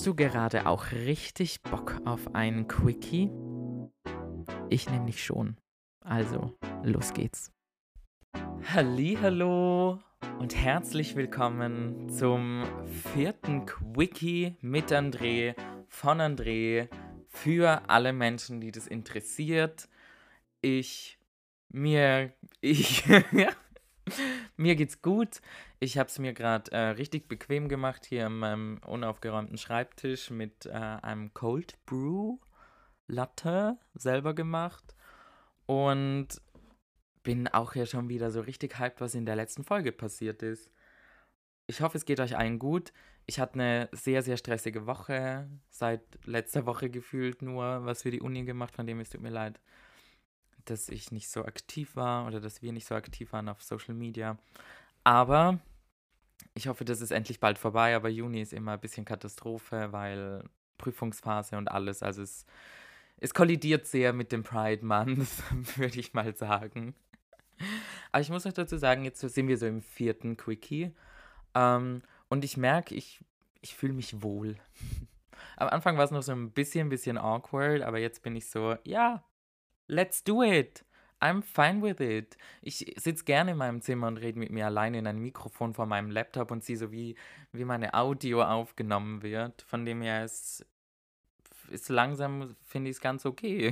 du gerade auch richtig Bock auf ein Quickie? Ich nämlich schon. Also, los geht's. Hallihallo und herzlich willkommen zum vierten Quickie mit André, von André, für alle Menschen, die das interessiert. Ich, mir, ich, mir geht's gut. Ich habe es mir gerade richtig bequem gemacht hier an meinem unaufgeräumten Schreibtisch mit einem Cold Brew Latte selber gemacht und bin auch hier schon wieder so richtig hyped, was in der letzten Folge passiert ist. Ich hoffe, es geht euch allen gut. Ich hatte eine sehr, sehr stressige Woche, seit letzter Woche gefühlt nur was für die Uni gemacht, von dem es tut mir leid, dass ich nicht so aktiv war oder dass wir nicht so aktiv waren auf Social Media. Aber ich hoffe, das ist endlich bald vorbei, aber Juni ist immer ein bisschen Katastrophe, weil Prüfungsphase und alles. Also es kollidiert sehr mit dem Pride Month, würde ich mal sagen. Aber ich muss auch dazu sagen, jetzt sind wir so im vierten Quickie. Und ich merke, ich fühle mich wohl. Am Anfang war es noch so ein bisschen awkward, aber jetzt bin ich so, ja, let's do it. I'm fine with it. Ich sitze gerne in meinem Zimmer und rede mit mir alleine in ein Mikrofon vor meinem Laptop und sehe so, wie meine Audio aufgenommen wird. Von dem her ist langsam, finde ich es ganz okay.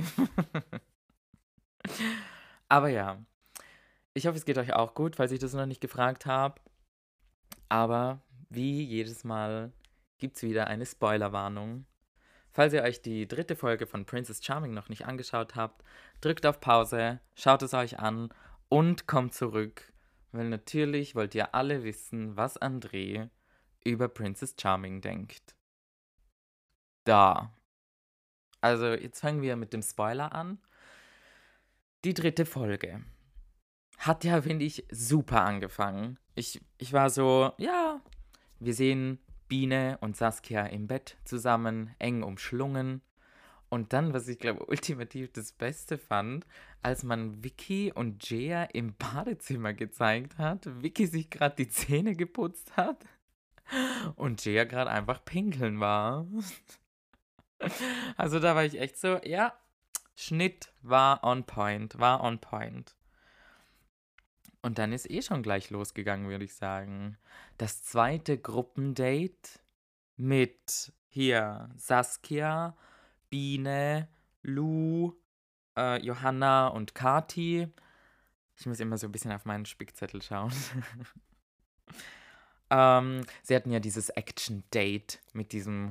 Aber ja, ich hoffe, es geht euch auch gut, falls ich das noch nicht gefragt habe. Aber wie jedes Mal gibt es wieder eine Spoilerwarnung. Falls ihr euch die dritte Folge von Princess Charming noch nicht angeschaut habt, drückt auf Pause, schaut es euch an und kommt zurück, weil natürlich wollt ihr alle wissen, was André über Princess Charming denkt. Da. Also jetzt fangen wir mit dem Spoiler an. Die dritte Folge hat ja, finde ich, super angefangen. Ich war so, ja, wir sehen Biene und Saskia im Bett zusammen, eng umschlungen. Und dann, was ich glaube, ultimativ das Beste fand, als man Vicky und Jaya im Badezimmer gezeigt hat, Vicky sich gerade die Zähne geputzt hat und Jaya gerade einfach pinkeln war. Also da war ich echt so, ja, Schnitt war on point, war on point. Und dann ist schon gleich losgegangen, würde ich sagen. Das zweite Gruppendate mit hier Saskia, Biene, Lou, Johanna und Kati. Ich muss immer so ein bisschen auf meinen Spickzettel schauen. Sie hatten ja dieses Action-Date mit diesem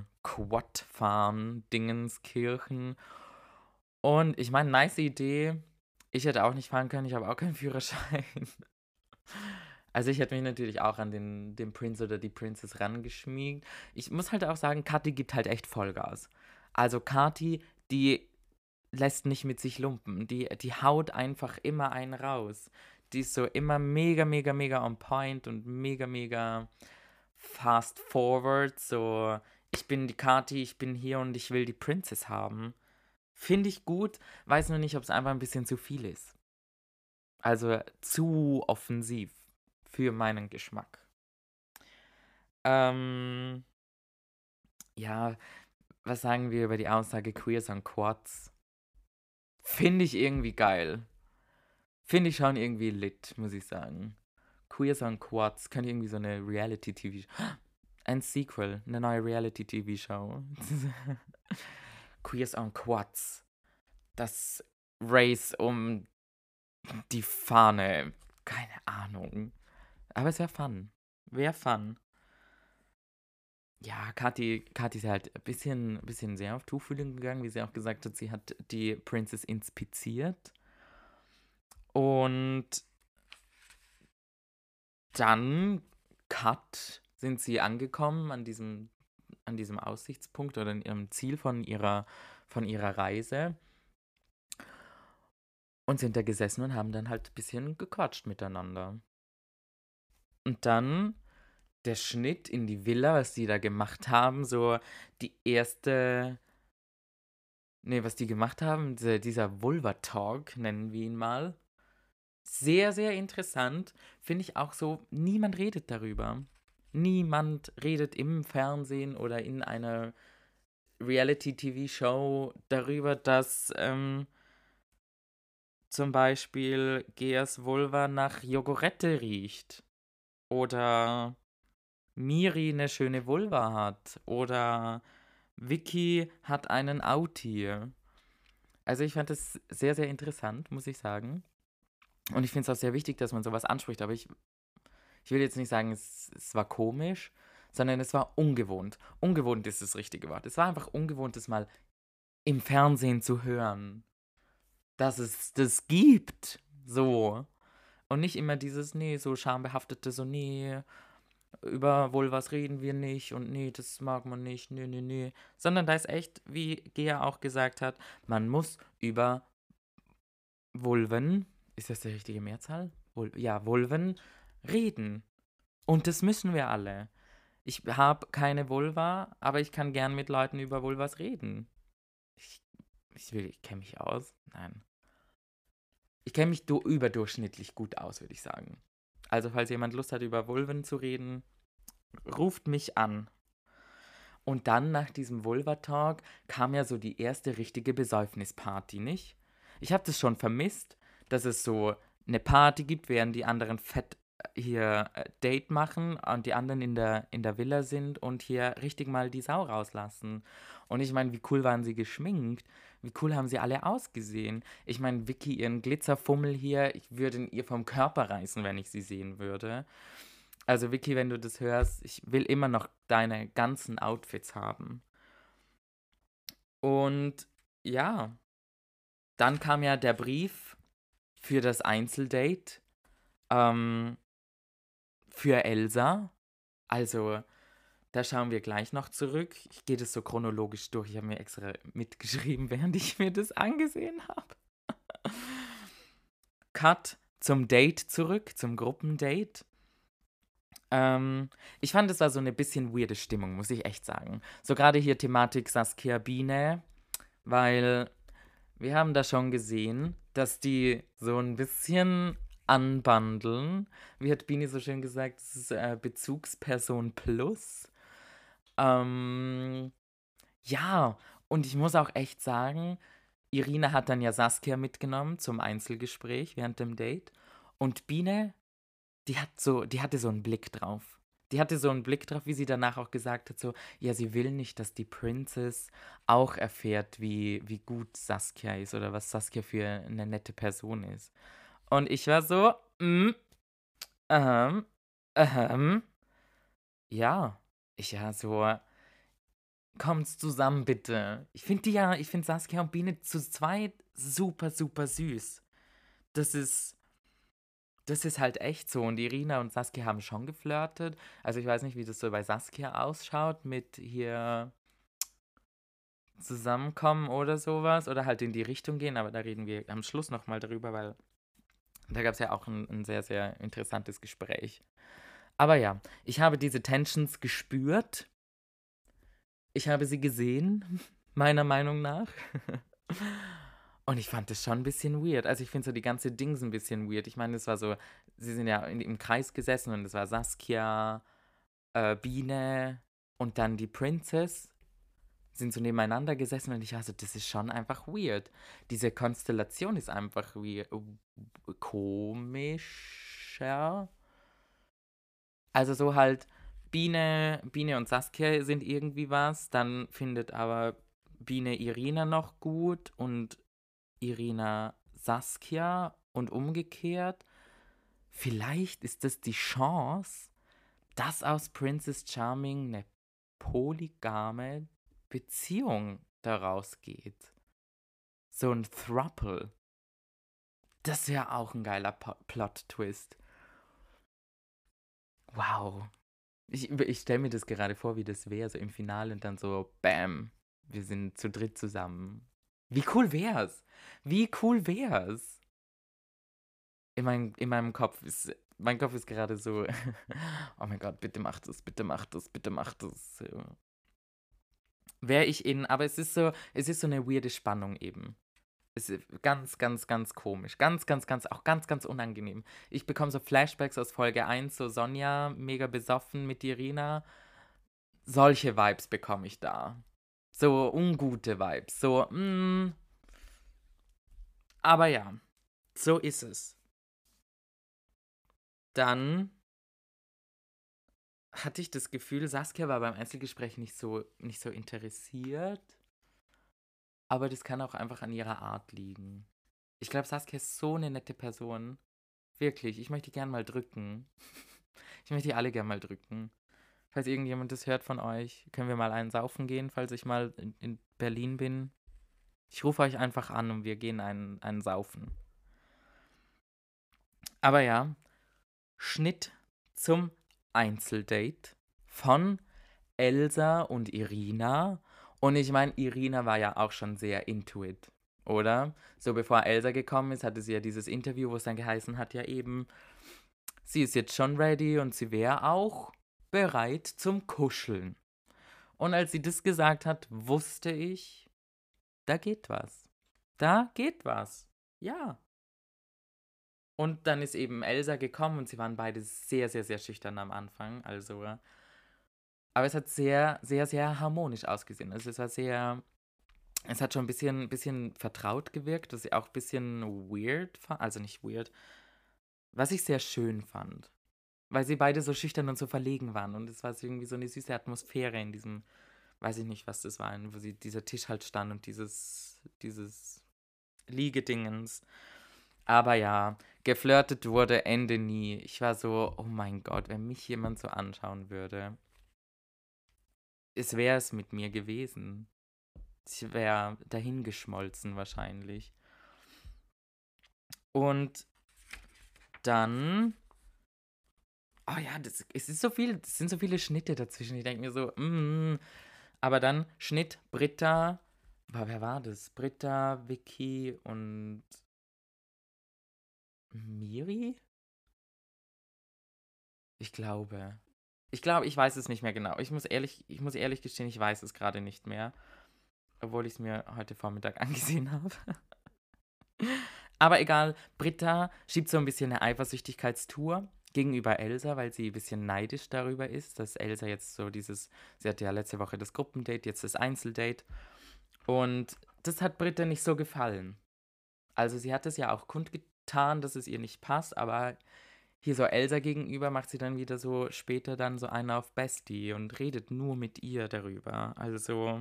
Quad-Fahren-Dingenskirchen. Und ich meine, nice Idee. Ich hätte auch nicht fahren können, ich habe auch keinen Führerschein. Also ich hätte mich natürlich auch an den Prince oder die Princess rangeschmiegt. Ich muss halt auch sagen, Kathi gibt halt echt Vollgas. Also Kathi, die lässt nicht mit sich lumpen. Die haut einfach immer einen raus. Die ist so immer mega, mega, mega on point und mega, mega fast forward. So, ich bin die Kathi, ich bin hier und ich will die Princess haben. Finde ich gut, weiß nur nicht, ob es einfach ein bisschen zu viel ist. Also zu offensiv für meinen Geschmack. Ähm, ja, was sagen wir über die Aussage Queers on Quads? Finde ich irgendwie geil. Finde ich schon irgendwie lit, muss ich sagen. Queers on Quads könnte irgendwie so eine Reality-TV... Ein Sequel, eine neue Reality-TV-Show. Queers on Quads. Das Race um die Fahne. Keine Ahnung. Aber es wäre fun. Wäre fun. Ja, Kathi ist halt ein bisschen sehr auf Tuchfühlung gegangen, wie sie auch gesagt hat, sie hat die Princess inspiziert. Und dann, Cut, sind sie angekommen an diesem Aussichtspunkt oder in ihrem Ziel von ihrer Reise und sind da gesessen und haben dann halt ein bisschen gequatscht miteinander. Und dann der Schnitt in die Villa, was die da gemacht haben, so die erste, nee, was die gemacht haben, dieser Vulva-Talk, nennen wir ihn mal. Sehr, sehr interessant. Finde ich auch so, niemand redet darüber. Niemand redet im Fernsehen oder in einer Reality-TV-Show darüber, dass zum Beispiel Geas Vulva nach Jogurette riecht. Oder Miri eine schöne Vulva hat. Oder Vicky hat einen Auti. Also ich fand das sehr, sehr interessant, muss ich sagen. Und ich finde es auch sehr wichtig, dass man sowas anspricht. Aber ich will jetzt nicht sagen, es war komisch, sondern es war ungewohnt. Ungewohnt ist das richtige Wort. Es war einfach ungewohnt, das mal im Fernsehen zu hören, dass es das gibt. So. Und nicht immer dieses, nee, so schambehaftete, so, nee, über Vulvas reden wir nicht und nee, das mag man nicht, nee, nee, nee. Sondern da ist echt, wie Gea auch gesagt hat, man muss über Vulven, ist das die richtige Mehrzahl? Ja, Vulven reden. Und das müssen wir alle. Ich habe keine Vulva, aber ich kann gern mit Leuten über Vulvas reden. Ich, ich kenne mich aus. Nein. Ich kenne mich überdurchschnittlich gut aus, würde ich sagen. Also, falls jemand Lust hat, über Vulven zu reden, ruft mich an. Und dann nach diesem Vulva-Talk kam ja so die erste richtige Besäufnisparty, nicht? Ich habe das schon vermisst, dass es so eine Party gibt, während die anderen fett hier Date machen und die anderen in der Villa sind und hier richtig mal die Sau rauslassen. Und ich meine, wie cool waren sie geschminkt? Wie cool haben sie alle ausgesehen? Ich meine, Vicky, ihren Glitzerfummel hier, ich würde ihn ihr vom Körper reißen, wenn ich sie sehen würde. Also Vicky, wenn du das hörst, ich will immer noch deine ganzen Outfits haben. Und ja, dann kam ja der Brief für das Einzeldate ähm, für Elsa. Also, da schauen wir gleich noch zurück. Ich gehe das so chronologisch durch. Ich habe mir extra mitgeschrieben, während ich mir das angesehen habe. Cut zum Date zurück, zum Gruppendate. Ich fand, es war so eine bisschen weirde Stimmung, muss ich echt sagen. So gerade hier Thematik Saskia Biene, weil wir haben da schon gesehen, dass die so ein bisschen anbandeln. Wie hat Biene so schön gesagt, das ist Bezugsperson plus. Ähm, ja, und ich muss auch echt sagen, Irina hat dann ja Saskia mitgenommen zum Einzelgespräch während dem Date. Und Biene, die hatte so einen Blick drauf. Die hatte so einen Blick drauf, wie sie danach auch gesagt hat, so, ja, sie will nicht, dass die Princess auch erfährt, wie gut Saskia ist oder was Saskia für eine nette Person ist. Und ich war so, ähm, ähm, ja, so, kommt's zusammen bitte. Ich finde Saskia und Biene zu zweit super, super süß. Das ist, Das ist halt echt so. Und Irina und Saskia haben schon geflirtet. Also ich weiß nicht, wie das so bei Saskia ausschaut mit hier zusammenkommen oder sowas. Oder halt in die Richtung gehen. Aber da reden wir am Schluss nochmal drüber, weil da gab es ja auch ein sehr, sehr interessantes Gespräch. Aber ja, ich habe diese Tensions gespürt. Ich habe sie gesehen, meiner Meinung nach. Und ich fand das schon ein bisschen weird. Also ich finde so die ganze Dings ein bisschen weird. Ich meine, es war so, sie sind ja im Kreis gesessen und es war Saskia, Biene und dann die Princess sind so nebeneinander gesessen und ich war so, das ist schon einfach weird. Diese Konstellation ist einfach weird, komischer. Also so halt, Biene und Saskia sind irgendwie was, dann findet aber Biene Irina noch gut und Irina Saskia und umgekehrt. Vielleicht ist das die Chance, dass aus Princess Charming eine polygame Beziehung daraus geht. So ein Throuple. Das wäre auch ein geiler Plot-Twist. Wow. Ich stelle mir das gerade vor, wie das wäre, so im Finale und dann so, bam, wir sind zu dritt zusammen. Wie cool wär's? Wie cool wär's? Mein Kopf ist gerade so, oh mein Gott, bitte mach das, bitte mach das, bitte mach das. So. Aber es ist so eine weirde Spannung eben. Es ist ganz, ganz, ganz komisch. Ganz, ganz, ganz, auch ganz, ganz unangenehm. Ich bekomme so Flashbacks aus Folge 1, so Sonja, mega besoffen mit Irina. Solche Vibes bekomme ich da. So ungute Vibes. So, aber ja, so ist es. Dann hatte ich das Gefühl, Saskia war beim Einzelgespräch nicht so interessiert. Aber das kann auch einfach an ihrer Art liegen. Ich glaube, Saskia ist so eine nette Person. Wirklich, ich möchte die gern mal drücken. Ich möchte die alle gern mal drücken. Falls irgendjemand das hört von euch, können wir mal einen saufen gehen, falls ich mal in Berlin bin. Ich rufe euch einfach an und wir gehen einen saufen. Aber ja, Schnitt zum Einzeldate von Elsa und Irina. Und ich meine, Irina war ja auch schon sehr into it, oder? So bevor Elsa gekommen ist, hatte sie ja dieses Interview, wo es dann geheißen hat, ja eben, sie ist jetzt schon ready und sie wäre auch bereit zum Kuscheln. Und als sie das gesagt hat, wusste ich, da geht was. Da geht was. Ja. Und dann ist eben Elsa gekommen und sie waren beide sehr, sehr, sehr schüchtern am Anfang. Also, aber es hat sehr, sehr, sehr harmonisch ausgesehen. Also es hat schon ein bisschen vertraut gewirkt, dass ich auch ein bisschen weird fand. Also nicht weird, was ich sehr schön fand. Weil sie beide so schüchtern und so verlegen waren. Und es war so irgendwie so eine süße Atmosphäre in diesem, weiß ich nicht, was das war, wo dieser Tisch halt stand und dieses Liegedingens. Aber ja, geflirtet wurde Ende nie. Ich war so, oh mein Gott, wenn mich jemand so anschauen würde, es wäre es mit mir gewesen. Ich wäre dahingeschmolzen wahrscheinlich. Und dann, oh ja, es ist so viel, es sind so viele Schnitte dazwischen. Ich denke mir so, aber dann Schnitt Britta, wer war das? Britta, Vicky und Miri? Ich glaube. Ich weiß es nicht mehr genau. Ich muss ehrlich gestehen, ich weiß es gerade nicht mehr. Obwohl ich es mir heute Vormittag angesehen habe. Aber egal, Britta schiebt so ein bisschen eine Eifersüchtigkeitstour gegenüber Elsa, weil sie ein bisschen neidisch darüber ist, dass Elsa jetzt so sie hatte ja letzte Woche das Gruppendate, jetzt das Einzeldate. Und das hat Britta nicht so gefallen. Also sie hat es ja auch kundgetan, dass es ihr nicht passt, aber hier so Elsa gegenüber macht sie dann wieder so später dann so eine auf Bestie und redet nur mit ihr darüber. Also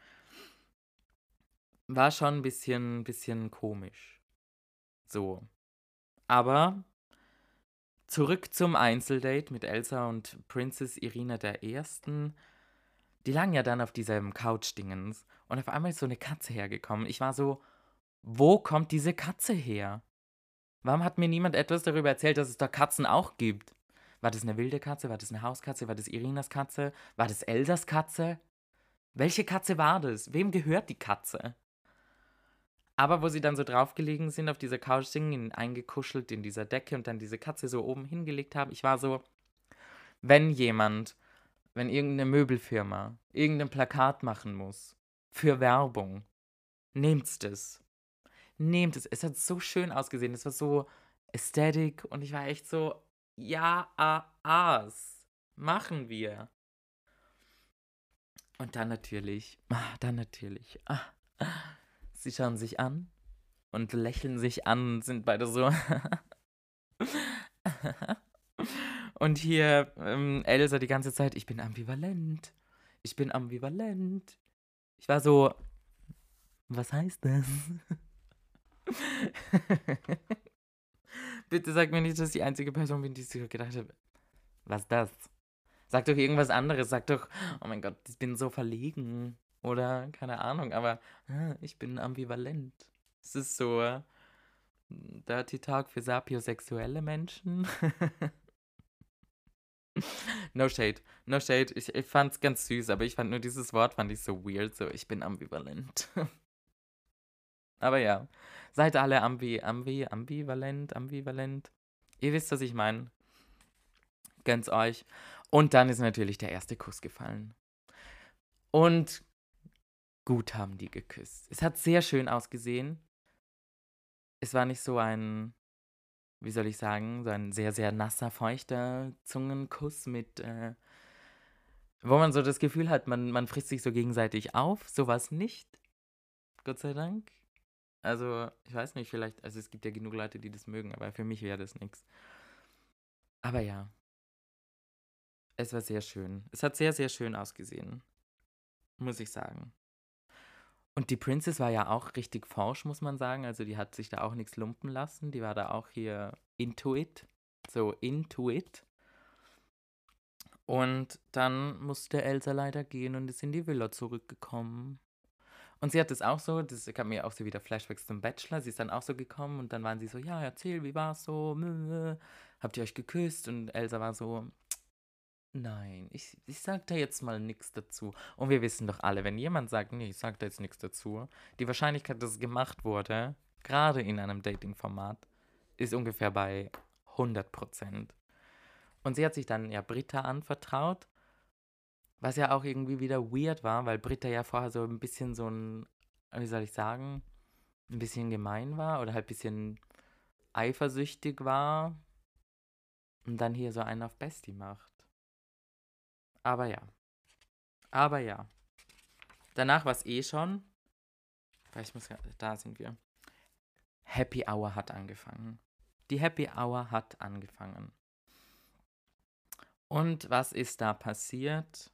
war schon ein bisschen komisch. So. Aber zurück zum Einzeldate mit Elsa und Princess Irina der Ersten. Die lagen ja dann auf diesem Couch-Dingens und auf einmal ist so eine Katze hergekommen. Ich war so, wo kommt diese Katze her? Warum hat mir niemand etwas darüber erzählt, dass es da Katzen auch gibt? War das eine wilde Katze? War das eine Hauskatze? War das Irinas Katze? War das Elsas Katze? Welche Katze war das? Wem gehört die Katze? Aber wo sie dann so draufgelegen sind auf dieser Couch, eingekuschelt in dieser Decke und dann diese Katze so oben hingelegt haben, ich war so, wenn jemand, wenn irgendeine Möbelfirma irgendein Plakat machen muss für Werbung, nehmt's das. Nehmt es. Es hat so schön ausgesehen. Es war so aesthetic und ich war echt so, ja, machen wir. Und sie schauen sich an und lächeln sich an und sind beide so. Und hier Elsa die ganze Zeit, ich bin ambivalent. Ich bin ambivalent. Ich war so, was heißt das? Bitte sag mir nicht, dass ich die einzige Person bin, die sich gedacht hat, was ist das? Sag doch irgendwas anderes. Sag doch, oh mein Gott, ich bin so verlegen. Oder keine Ahnung, aber ich bin ambivalent. Es ist so Dirty Talk für sapiosexuelle Menschen. No shade, no shade. Ich fand's ganz süß, aber ich fand nur dieses Wort fand ich so weird. So, ich bin ambivalent. Aber ja, seid alle ambivalent. Ihr wisst, was ich meine. Gönn's euch. Und dann ist natürlich der erste Kuss gefallen. Und gut haben die geküsst. Es hat sehr schön ausgesehen. Es war nicht so ein, wie soll ich sagen, so ein sehr, sehr nasser, feuchter Zungenkuss mit Wo man so das Gefühl hat, man frisst sich so gegenseitig auf, sowas nicht, Gott sei Dank. Also, ich weiß nicht, vielleicht, also es gibt ja genug Leute, die das mögen, aber für mich wäre das nix. Aber ja, es war sehr schön. Es hat sehr, sehr schön ausgesehen, muss ich sagen. Und die Princess war ja auch richtig forsch, muss man sagen. Also die hat sich da auch nichts lumpen lassen. Die war da auch hier into it. So into it. Und dann musste Elsa leider gehen und ist in die Villa zurückgekommen. Und sie hat es auch so, das gab mir auch so wieder Flashbacks zum Bachelor. Sie ist dann auch so gekommen und dann waren sie so, ja, erzähl, wie war's so? Habt ihr euch geküsst? Und Elsa war so, nein, ich sag da jetzt mal nichts dazu. Und wir wissen doch alle, wenn jemand sagt, nee, ich sag da jetzt nichts dazu, die Wahrscheinlichkeit, dass es gemacht wurde, gerade in einem Dating-Format, ist ungefähr bei 100%. Und sie hat sich dann ja Britta anvertraut, was ja auch irgendwie wieder weird war, weil Britta ja vorher so ein bisschen so ein, wie soll ich sagen, ein bisschen gemein war oder halt ein bisschen eifersüchtig war und dann hier so einen auf Bestie macht. Aber ja, aber ja. Danach war es eh schon, weil ich muss, da sind wir. Happy Hour hat angefangen. Die Happy Hour hat angefangen. Und was ist da passiert?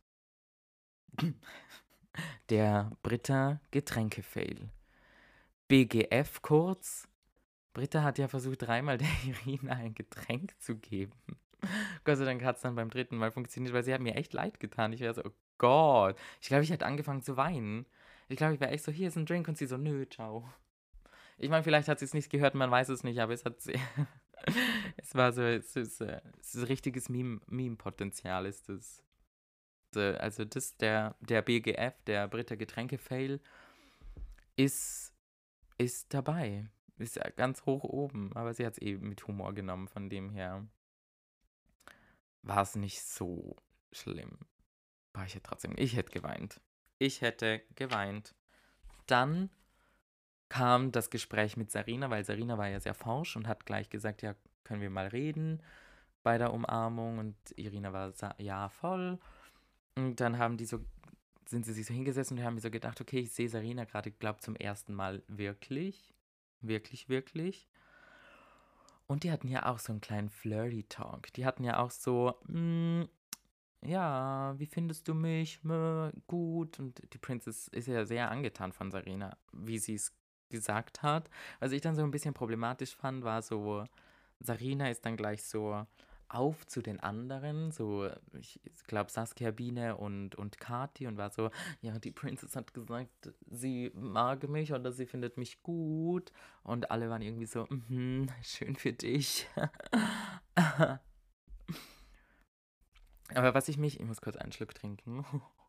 Der Britta Getränke-Fail. BGF kurz. Britta hat ja versucht, dreimal der Irina ein Getränk zu geben. Gott sei Dank hat es dann beim dritten Mal funktioniert, weil sie hat mir echt leid getan. Ich wäre so, oh Gott. Ich glaube, ich hätte angefangen zu weinen. Ich glaube, ich wäre echt so, hier ist ein Drink und sie so, nö, ciao. Ich meine, vielleicht hat sie es nicht gehört, man weiß es nicht, aber es hat sie. Es war so, es ist richtiges Meme-Potenzial, ist das. Also das, der BGF, der Britta Getränke-Fail, ist, ist dabei. Ist ja ganz hoch oben, aber sie hat es eben mit Humor genommen, von dem her war es nicht so schlimm. Aber ich hätte geweint. Ich hätte geweint. Dann kam das Gespräch mit Sarina, weil Sarina war ja sehr forsch und hat gleich gesagt, ja, können wir mal reden bei der Umarmung und Irina war ja voll. Und dann sind sie sich so hingesessen und haben mir so gedacht, okay, ich sehe Sarina gerade, glaube zum ersten Mal wirklich. Wirklich, wirklich. Und die hatten ja auch so einen kleinen Flirty-Talk. Die hatten ja auch so, ja, wie findest du mich? Gut. Und die Princess ist ja sehr angetan von Sarina, wie sie es gesagt hat. Was ich dann so ein bisschen problematisch fand, war so, Sarina ist dann gleich so auf zu den anderen, so, ich glaube Saskia, Biene und Kati und war so, ja, die Princess hat gesagt, sie mag mich oder sie findet mich gut und alle waren irgendwie so, schön für dich. Aber ich muss kurz einen Schluck trinken.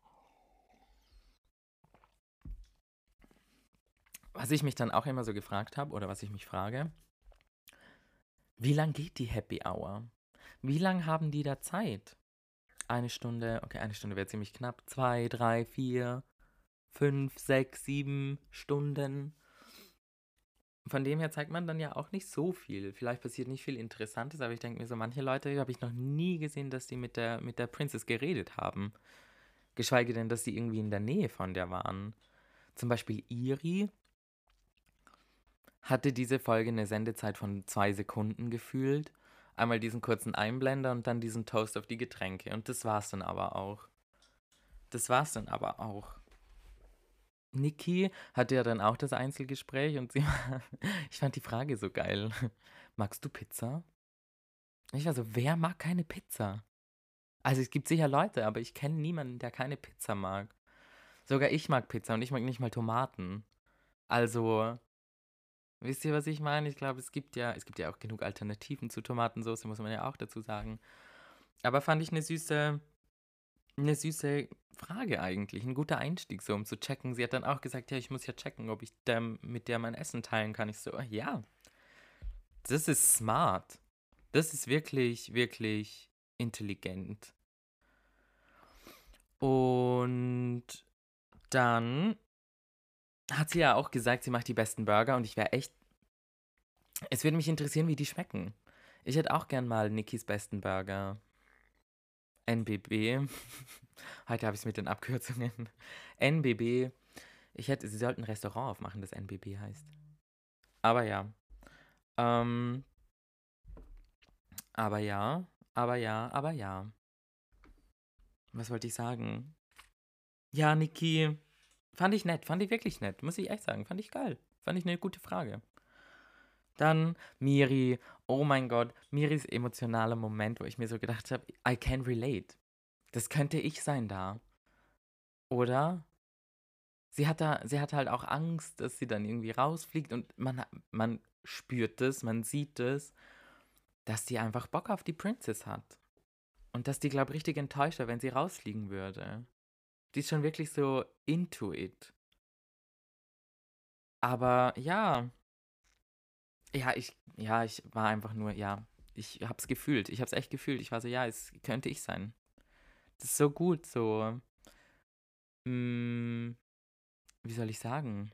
Was ich mich dann auch immer so gefragt habe, oder was ich mich frage, wie lang geht die Happy Hour? Wie lang haben die da Zeit? Eine Stunde, okay, eine Stunde wäre ziemlich knapp. 2, 3, 4, 5, 6, 7 Stunden. Von dem her zeigt man dann ja auch nicht so viel. Vielleicht passiert nicht viel Interessantes, aber ich denke mir so, manche Leute habe ich noch nie gesehen, dass die mit der Princess geredet haben. Geschweige denn, dass sie irgendwie in der Nähe von der waren. Zum Beispiel Iri hatte diese Folge eine Sendezeit von 2 Sekunden gefühlt. Einmal diesen kurzen Einblender und dann diesen Toast auf die Getränke. Und das war's dann aber auch. Das war's dann aber auch. Niki hatte ja dann auch das Einzelgespräch und ich fand die Frage so geil. Magst du Pizza? Ich war so, wer mag keine Pizza? Also es gibt sicher Leute, aber ich kenne niemanden, der keine Pizza mag. Sogar ich mag Pizza und ich mag nicht mal Tomaten. Also, wisst ihr, was ich meine? Ich glaube, es gibt ja auch genug Alternativen zu Tomatensauce, muss man ja auch dazu sagen. Aber fand ich eine süße Frage eigentlich, ein guter Einstieg, so um zu checken. Sie hat dann auch gesagt, ja, ich muss ja checken, ob ich mit der mein Essen teilen kann. Ich so, ja, das ist smart. Das ist wirklich, wirklich intelligent. Und dann hat sie ja auch gesagt, sie macht die besten Burger und es würde mich interessieren, wie die schmecken. Ich hätte auch gern mal Nikis besten Burger. NBB. Heute habe ich es mit den Abkürzungen. NBB. Sie sollten ein Restaurant aufmachen, das NBB heißt. Aber ja. Ähm, aber ja, aber ja. Was wollte ich sagen? Ja, Niki, fand ich nett, fand ich wirklich nett, muss ich echt sagen, fand ich geil. Fand ich eine gute Frage. Dann Miri, oh mein Gott, Miris emotionaler Moment, wo ich mir so gedacht habe, I can relate. Das könnte ich sein da, oder? Sie hat halt auch Angst, dass sie dann irgendwie rausfliegt und man spürt es, man sieht es, dass die einfach Bock auf die Princess hat. Und dass die, glaube ich, richtig enttäuscht wäre, wenn sie rausfliegen würde. Die ist schon wirklich so into it. Aber ich war einfach nur, ja, ich hab's gefühlt. Ich hab's echt gefühlt. Ich war so, ja, es könnte ich sein. Das ist so gut, so, mm, wie soll ich sagen?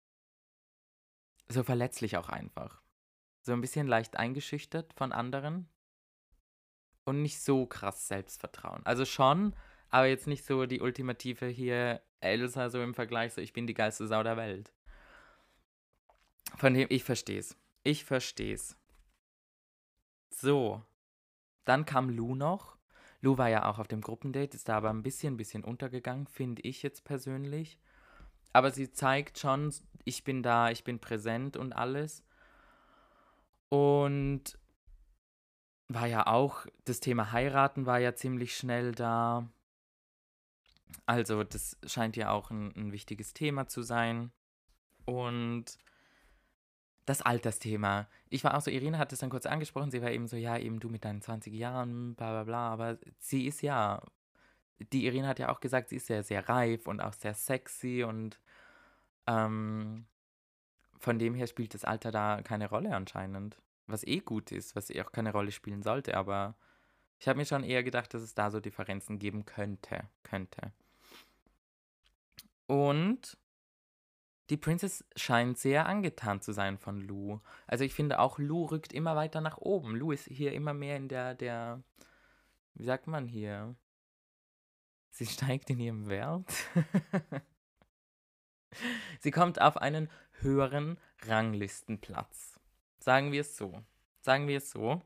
So verletzlich auch einfach. So ein bisschen leicht eingeschüchtert von anderen und nicht so krass Selbstvertrauen. Also schon, aber jetzt nicht so die ultimative hier Elsa so im Vergleich, so ich bin die geilste Sau der Welt. Von dem, ich versteh's. Ich versteh's. So, dann kam Lou noch. Lou war ja auch auf dem Gruppendate, ist da aber ein bisschen untergegangen, finde ich jetzt persönlich. Aber sie zeigt schon, ich bin da, ich bin präsent und alles. Und war ja auch, das Thema heiraten war ja ziemlich schnell da. Also das scheint ja auch ein wichtiges Thema zu sein. Und das Altersthema. Ich war auch so, Irene hat es dann kurz angesprochen, sie war eben so, ja, eben du mit deinen 20 Jahren, bla bla bla, aber sie ist ja, die Irene hat ja auch gesagt, sie ist ja sehr reif und auch sehr sexy und ähm, von dem her spielt das Alter da keine Rolle anscheinend. Was eh gut ist, was eh auch keine Rolle spielen sollte, aber ich habe mir schon eher gedacht, dass es da so Differenzen geben könnte. Und die Princess scheint sehr angetan zu sein von Lou. Also ich finde auch, Lou rückt immer weiter nach oben. Lou ist hier immer mehr in wie sagt man hier? Sie steigt in ihrem Wert. Sie kommt auf einen höheren Ranglistenplatz. Sagen wir es so. Sagen wir es so.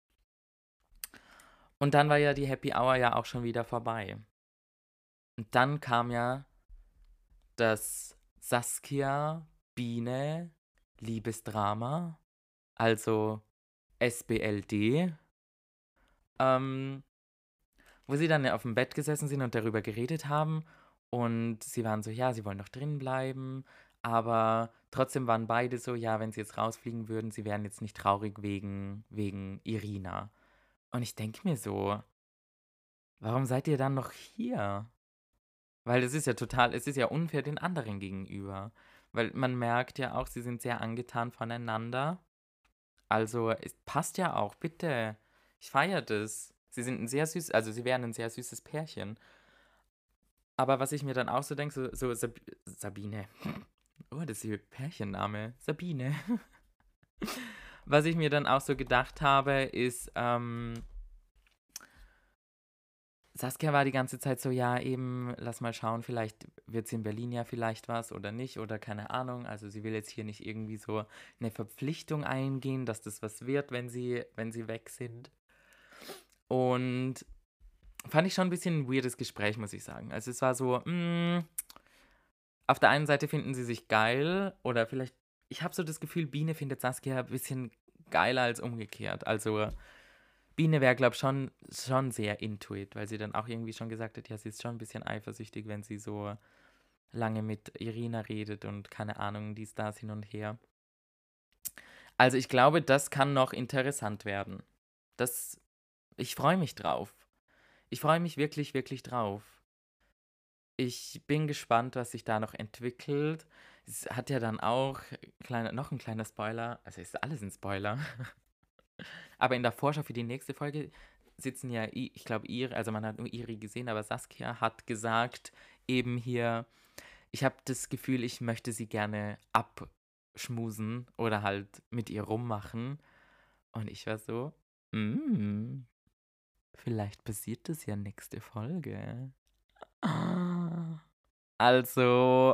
Und dann war ja die Happy Hour ja auch schon wieder vorbei. Und dann kam ja das Saskia Biene Liebesdrama, also SBLD, ähm, wo sie dann ja auf dem Bett gesessen sind und darüber geredet haben. Und sie waren so, ja, sie wollen doch drin bleiben. Aber trotzdem waren beide so, ja, wenn sie jetzt rausfliegen würden, sie wären jetzt nicht traurig wegen Irina. Und ich denke mir so, warum seid ihr dann noch hier? Weil es ist ja unfair den anderen gegenüber. Weil man merkt ja auch, sie sind sehr angetan voneinander. Also, es passt ja auch, bitte. Ich feiere das. Also sie wären ein sehr süßes Pärchen. Aber was ich mir dann auch so denke, Sabine. Oh, das ist ihr Pärchenname. Sabine. Was ich mir dann auch so gedacht habe, ist, Saskia war die ganze Zeit so, ja, eben, lass mal schauen, vielleicht wird es in Berlin ja vielleicht was oder nicht oder keine Ahnung. Also sie will jetzt hier nicht irgendwie so eine Verpflichtung eingehen, dass das was wird, wenn sie weg sind. Und fand ich schon ein bisschen ein weirdes Gespräch, muss ich sagen. Also es war so, auf der einen Seite finden sie sich geil oder vielleicht, ich habe so das Gefühl, Biene findet Saskia ein bisschen geiler als umgekehrt. Also Biene wäre, glaube ich, schon sehr into it, weil sie dann auch irgendwie schon gesagt hat, ja, sie ist schon ein bisschen eifersüchtig, wenn sie so lange mit Irina redet und keine Ahnung, dies, das hin und her. Also ich glaube, das kann noch interessant werden. Das, ich freue mich drauf. Ich freue mich wirklich, wirklich drauf. Ich bin gespannt, was sich da noch entwickelt. Es hat ja dann auch noch ein kleiner Spoiler, also ist alles ein Spoiler. Aber in der Vorschau für die nächste Folge sitzen ja, ich glaube, also man hat nur Iri gesehen, aber Saskia hat gesagt, eben hier, ich habe das Gefühl, ich möchte sie gerne abschmusen oder halt mit ihr rummachen. Und ich war so, mm, Vielleicht passiert das ja nächste Folge. Also,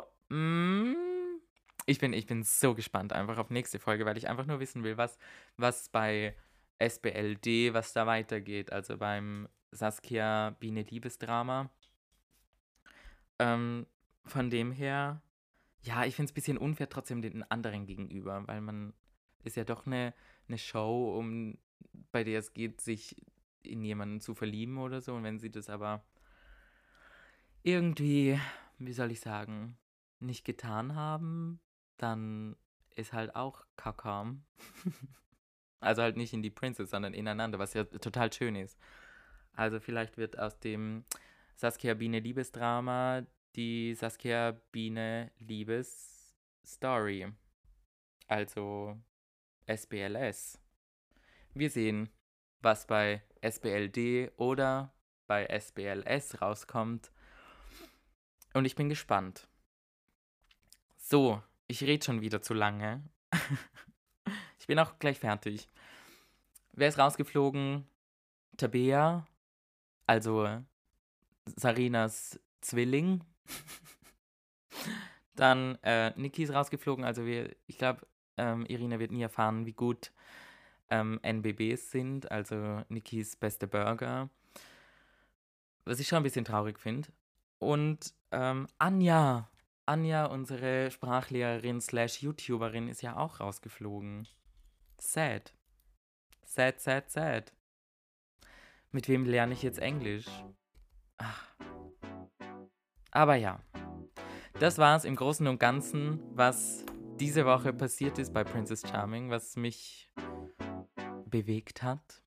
ich bin so gespannt einfach auf nächste Folge, weil ich einfach nur wissen will, was bei SBLD, was da weitergeht. Also beim Saskia Biene Liebesdrama. Ähm, von dem her, ja, ich finde es ein bisschen unfair trotzdem den anderen gegenüber, weil man ist ja doch eine Show, bei der es geht, sich in jemanden zu verlieben oder so. Und wenn sie das aber irgendwie, wie soll ich sagen, nicht getan haben, dann ist halt auch Kacke. Also halt nicht in die Princess, sondern ineinander, was ja total schön ist. Also vielleicht wird aus dem Saskia Biene Liebesdrama die Saskia Biene Liebesstory. Also SBLS. Wir sehen, was bei SBLD oder bei SBLS rauskommt. Und ich bin gespannt. So, ich rede schon wieder zu lange. Ich bin auch gleich fertig. Wer ist rausgeflogen? Tabea, also Sarinas Zwilling. Dann Niki ist rausgeflogen. Also ich glaube, Irina wird nie erfahren, wie gut NBBs sind. Also Nikis beste Burger. Was ich schon ein bisschen traurig finde. Und Anja, unsere Sprachlehrerin slash YouTuberin, ist ja auch rausgeflogen. Sad. Sad, sad, sad. Mit wem lerne ich jetzt Englisch? Ach. Aber ja, das war es im Großen und Ganzen, was diese Woche passiert ist bei Princess Charming, was mich bewegt hat.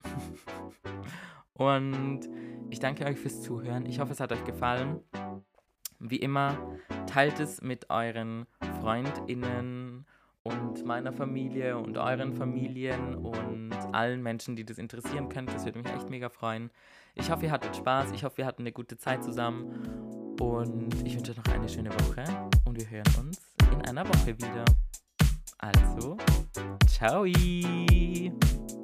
Und ich danke euch fürs Zuhören. Ich hoffe, es hat euch gefallen. Wie immer, teilt es mit euren FreundInnen und meiner Familie und euren Familien und allen Menschen, die das interessieren könnte. Das würde mich echt mega freuen. Ich hoffe, ihr hattet Spaß. Ich hoffe, wir hatten eine gute Zeit zusammen. Und ich wünsche euch noch eine schöne Woche. Und wir hören uns in einer Woche wieder. Also, ciao!